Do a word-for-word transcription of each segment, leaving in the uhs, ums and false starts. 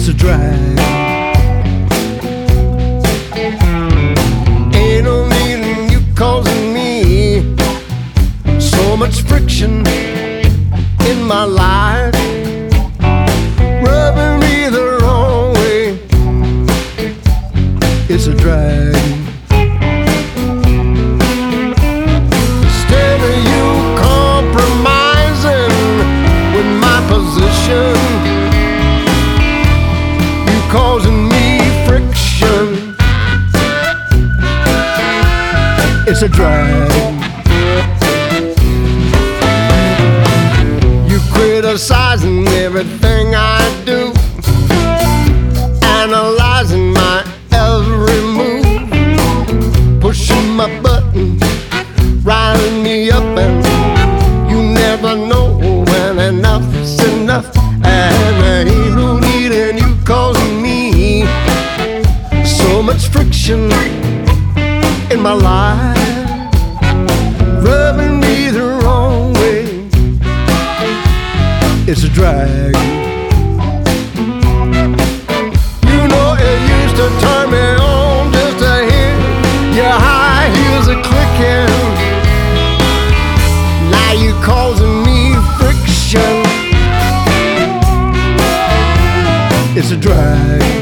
a drag. Ain't no need in you causing me so much friction in my life, rubbing me the wrong way. It's a drag. Instead of you compromising with my position, you causing me friction. It's a drag. You criticizing everything I do, analyzing my every move, pushing my button, riling me up, and you never know when enough's enough. And there ain't no need in you causing me so much friction in my life, rubbing me the wrong way. It's a drag. You know it used to turn me on just to hear your high heels a clicking. Now you causing me friction. It's a drag.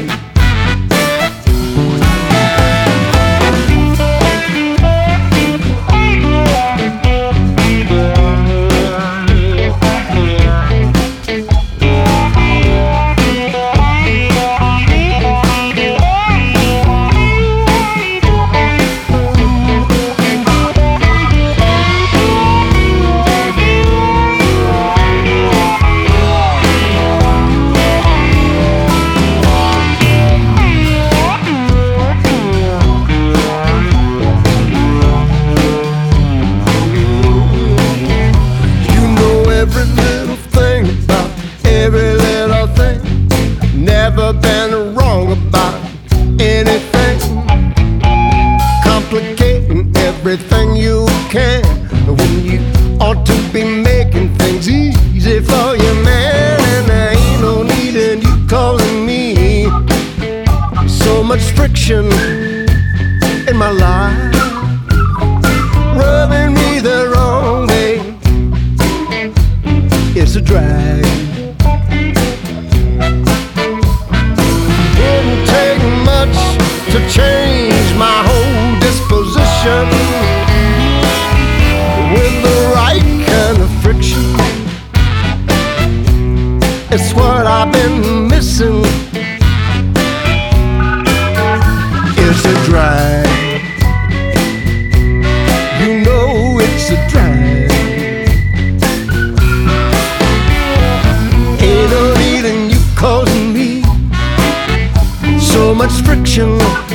Never been wrong about anything, complicating everything you can when you ought to be making things easy for your man. And there ain't no need in you causing me so much friction in my life, rubbing me the wrong way. It's a drag. To change my whole disposition with the right kind of friction. It's what I've been missing. It's a drag. You know it's a drag. Ain't no need in you causing me so much friction.